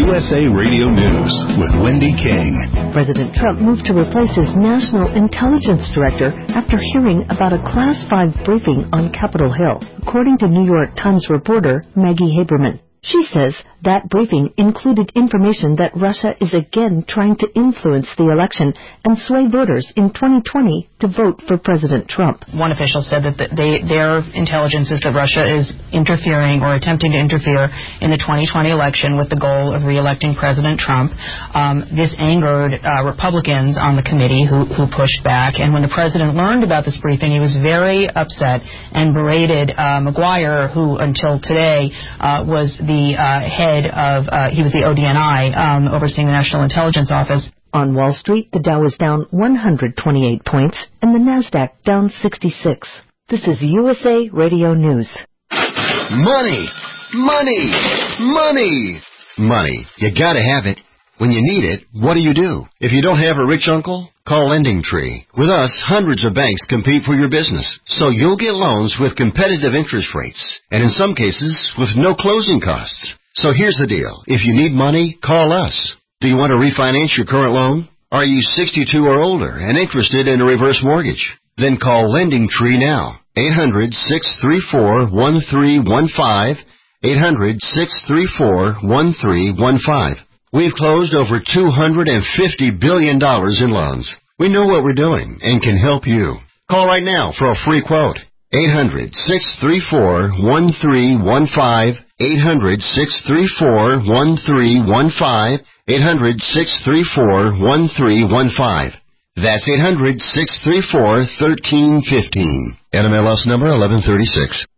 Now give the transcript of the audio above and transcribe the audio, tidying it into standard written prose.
USA Radio News with Wendy King. President Trump moved to replace his National Intelligence Director after hearing about a Class 5 briefing on Capitol Hill, according to New York Times reporter Maggie Haberman. She says that briefing included information that Russia is again trying to influence the election and sway voters in 2020 to vote for President Trump. One official said that their intelligence is that Russia is interfering or attempting to interfere in the 2020 election with the goal of re-electing President Trump. This angered Republicans on the committee who pushed back. And when the president learned about this briefing, he was very upset and berated McGuire, who until today was the head of, he was the ODNI, overseeing the National Intelligence Office. On Wall Street, the Dow is down 128 points and the NASDAQ down 66. This is USA Radio News. Money! Money! Money! Money. You gotta have it. When you need it, what do? If you don't have a rich uncle, call LendingTree. With us, hundreds of banks compete for your business, so you'll get loans with competitive interest rates, and in some cases, with no closing costs. So here's the deal. If you need money, call us. Do you want to refinance your current loan? Are you 62 or older and interested in a reverse mortgage? Then call LendingTree now. 800-634-1315. 800-634-1315. We've closed over $250 billion in loans. We know what we're doing and can help you. Call right now for a free quote. 800-634-1315. 800-634-1315. 800-634-1315. That's 800-634-1315. NMLS number 1136.